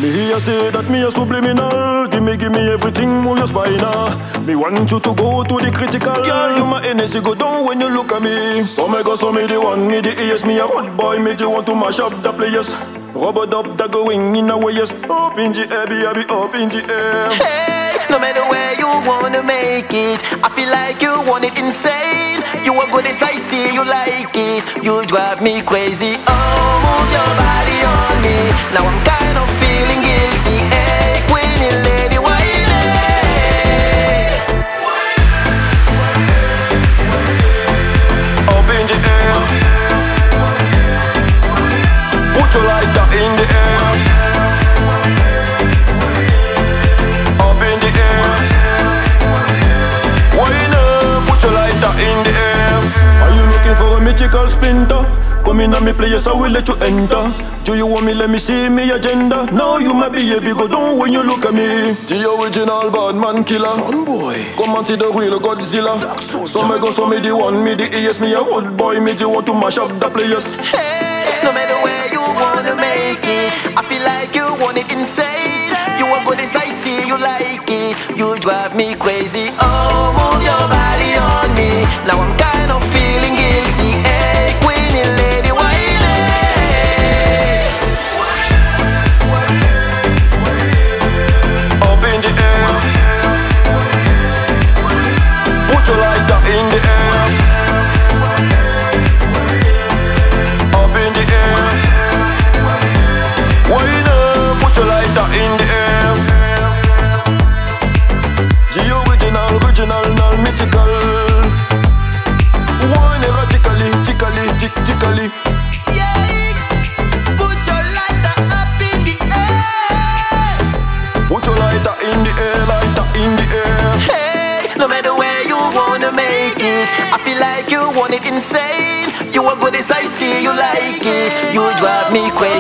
Me hear say that me a subliminal. Give me everything, move your spine. Me want you to go to the critical. Girl, you my energy go down when you look at me. So me go, so me the one, me the ears. Me a hot boy, me the want to mash up the players. Rubber dub that going in a way, yes. Up in the air, be up in the air. Hey, no matter where you wanna make it, I feel like you want it insane. You are good as I see you like it. You drive me crazy. Oh, move your body on me. Now I'm kind of feeling guilty. Hey, Queenie lady, whine it. Up in the air. Put your lighter in the air. Up in the air. Wine up, put your lighter in the air. Are you looking for a mythical splinter? Come in and me place, I will let you enter. Do you want me, let me see me agenda? Now you my baby, go down when you look at me. The original bad man killer. Son boy. Come and see the real Godzilla. So me go, so me the one, me the ears. Me a old boy, me the want to mash up the players. Hey, no matter where you wanna make it, I feel like you want it insane. You are good as I see you like it. You drive me crazy. Oh, move your body on me. Now I'm kind of feeling guilty. Hey, Queenie lady, whine it. Up in the air. Put your lighter in the air. Up in the air. Wine up, put your lighter in the air. The original, mythical. One erotically, tickly. Yeah, put your lighter up in the air. Put your lighter in the air, Hey, no matter where you wanna make it, I feel like you want it insane. You are good as I see you like it. You drive me crazy.